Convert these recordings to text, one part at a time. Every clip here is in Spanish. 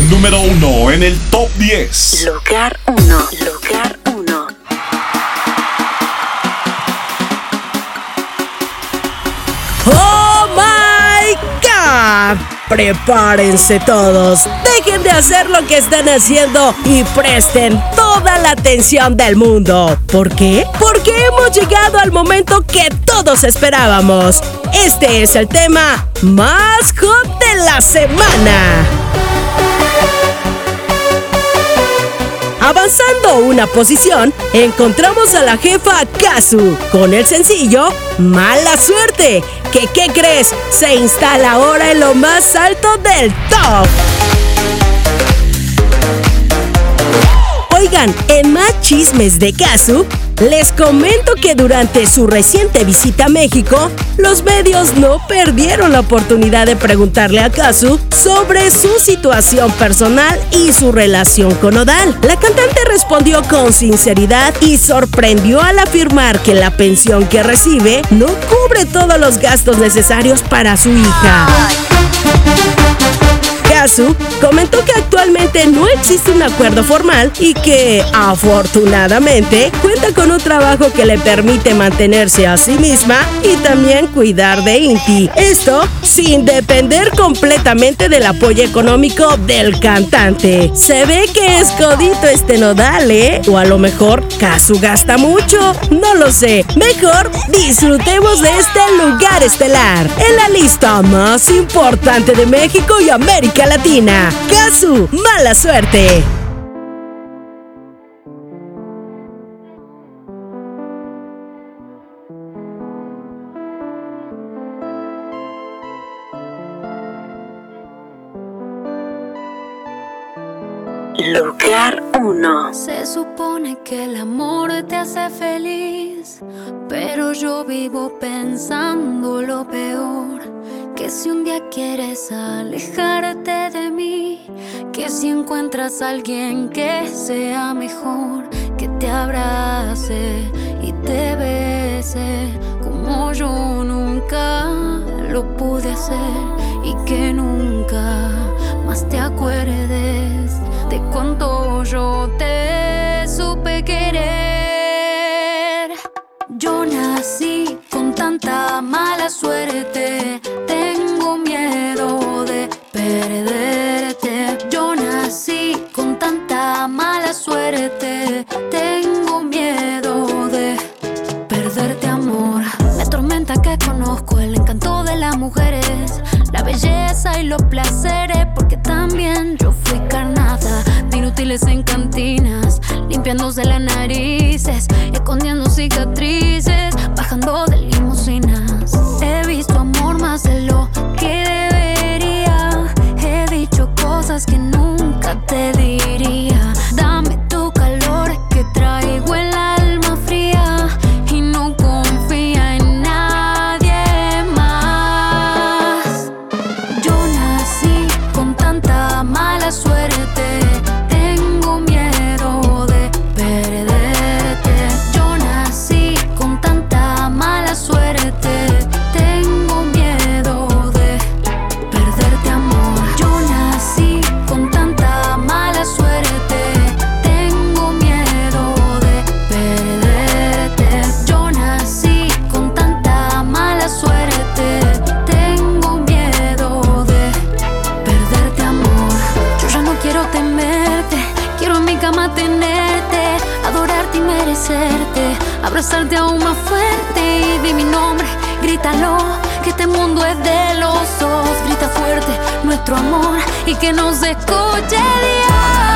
número 1 en el Top 10. Lugar 1. Lugar 1. ¡Oh my God! Prepárense todos, dejen de hacer lo que están haciendo y presten toda la atención del mundo. ¿Por qué? Porque hemos llegado al momento que todos esperábamos. Este es el tema más hot de la semana. Avanzando una posición, encontramos a la jefa Kazu con el sencillo Mala Suerte, que ¿qué crees? Se instala ahora en lo más alto del top. Oigan, en más chismes de Kazu, les comento que durante su reciente visita a México, los medios no perdieron la oportunidad de preguntarle a Kazu sobre su situación personal y su relación con Nodal. La cantante respondió con sinceridad y sorprendió al afirmar que la pensión que recibe no cubre todos los gastos necesarios para su hija. Kazu comentó que actualmente no existe un acuerdo formal y que, afortunadamente, cuenta con un trabajo que le permite mantenerse a sí misma y también cuidar de Inti. Esto sin depender completamente del apoyo económico del cantante. Se ve que es codito este Nodal, ¿eh? O a lo mejor Kazu gasta mucho, no lo sé. Mejor disfrutemos de este lugar estelar en la lista más importante de México y América Latina. Kazu, Mala Suerte. Lugar 1. Se supone que el amor te hace feliz, pero yo vivo pensando lo peor. Que si un día quieres alejarte de mí, que si encuentras a alguien que sea mejor, que te abrace y te bese como yo nunca lo pude hacer, y que nunca más te acuerdes de cuánto yo te supe querer. Yo nací con tanta mala suerte, tengo miedo de perderte. Yo nací con tanta mala suerte, tengo miedo de perderte, amor. Me atormenta que conozco el encanto de las mujeres, la belleza y los placeres, porque también yo fui carnada de inútiles en cantinas, limpiándose las narices, escondiendo cicatrices, bajando de limusinas. He visto amor más de lo que debería, he dicho cosas que nunca te diría. Dame tu calor que traigo el alma fría y no confía en nadie más. Yo nací con tanta mala suerte, tengo miedo de perderte. Yo nací con tanta mala suerte, tengo miedo de perderte, amor. Yo nací con tanta mala suerte, tengo miedo de perderte. Yo nací con tanta mala suerte, tengo miedo de perderte, amor. Yo ya no quiero temerte, quiero en mi cama tenerte, adorarte y merecerte, abrazarte aún más fuerte y di mi nombre, grítalo, que este mundo es de los dos. Grita fuerte nuestro amor y que nos escuche Dios.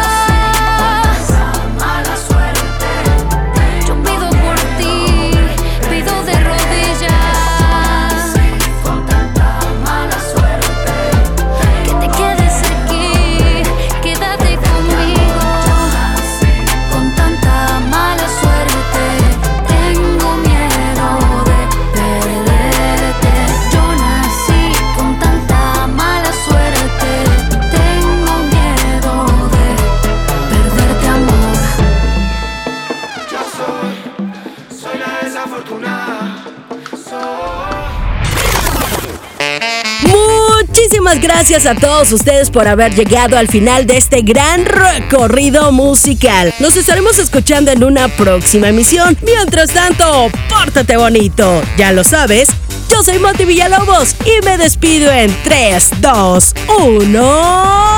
Mala suerte, yo pido por ti, pido de rodillas. Con tanta mala suerte, que te quedes aquí, quédate conmigo. Con tanta mala suerte, tengo miedo de perderte. Yo nací con tanta mala suerte, tengo miedo de Muchísimas gracias a todos ustedes por haber llegado al final de este gran recorrido musical. Nos estaremos escuchando en una próxima emisión. Mientras tanto, pórtate bonito. Ya lo sabes, yo soy Moti Villalobos y me despido en 3, 2, 1...